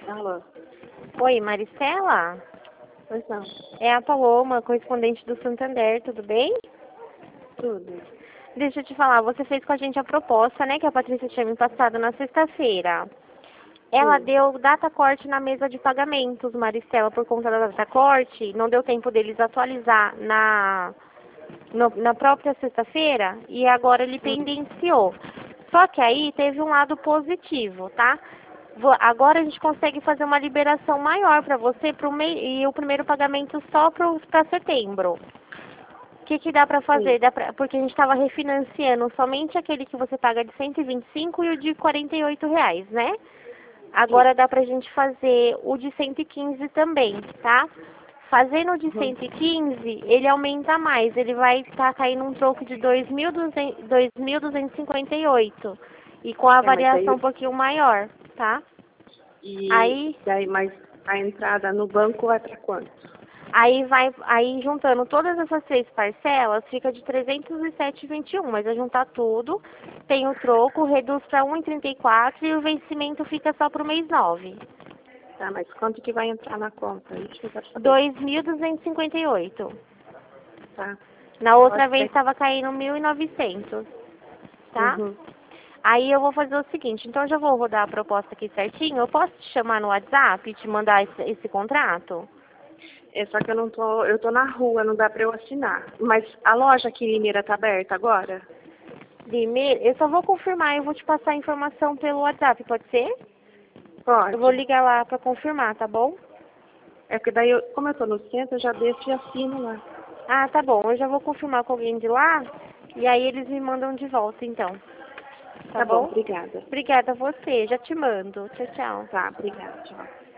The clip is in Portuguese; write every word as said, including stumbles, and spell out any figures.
Alô? Oi, Maristela? Pois não. É a Paloma, correspondente do Santander, tudo bem? Tudo. Deixa eu te falar, você fez com a gente a proposta, né, que a Patrícia tinha me passado na sexta-feira. Ela Sim. deu data corte na mesa de pagamentos, Maristela, por conta da data corte, não deu tempo deles atualizar na, no- na própria sexta-feira e agora ele Hum. pendenciou. Só que aí teve um lado positivo, tá? Vo- Agora a gente consegue fazer uma liberação maior para você pro mei- e o primeiro pagamento só para setembro. O que, que dá para Sim. fazer? Dá pra, porque a gente estava refinanciando somente aquele que você paga de cento e e vinte e cinco e o de quarenta e oito reais, né? Sim. Agora dá pra gente fazer o de cento e quinze também, tá? Fazendo o de Uhum. cento e quinze, ele aumenta mais, ele vai estar caindo um troco de dois mil duzentos e cinquenta e oito e com a É, mas variação um aí. pouquinho maior, tá? E Aí daí, mas a entrada no banco é pra quanto? Aí vai, aí juntando todas essas três parcelas, fica de trezentos e sete e vinte e um, mas vai juntar tudo, tem o troco, reduz para um e trinta e quatro e o vencimento fica só para o mês nove. Tá, mas quanto que vai entrar na conta? Isso que eu quero saber. dois mil duzentos e cinquenta e oito. Tá? Na outra Pode vez ser. estava caindo mil e novecentos, tá? Uhum. Aí eu vou fazer o seguinte, então eu já vou rodar a proposta aqui certinho, eu posso te chamar no WhatsApp e te mandar esse, esse contrato? É só que eu não tô. Eu tô na rua, não dá pra eu assinar. Mas a loja aqui em Limeira tá aberta agora? Primeiro, eu só vou confirmar, eu vou te passar a informação pelo WhatsApp, pode ser? Eu vou Pode. ligar lá pra confirmar, tá bom? É porque daí, eu, como eu tô no centro, eu já desço e assino lá. Ah, tá bom. Eu já vou confirmar com alguém de lá e aí eles me mandam de volta, então. Tá Tá bom, bom? obrigada. Obrigada a você. Já te mando. Tchau, tchau. Tá, obrigada. Tchau.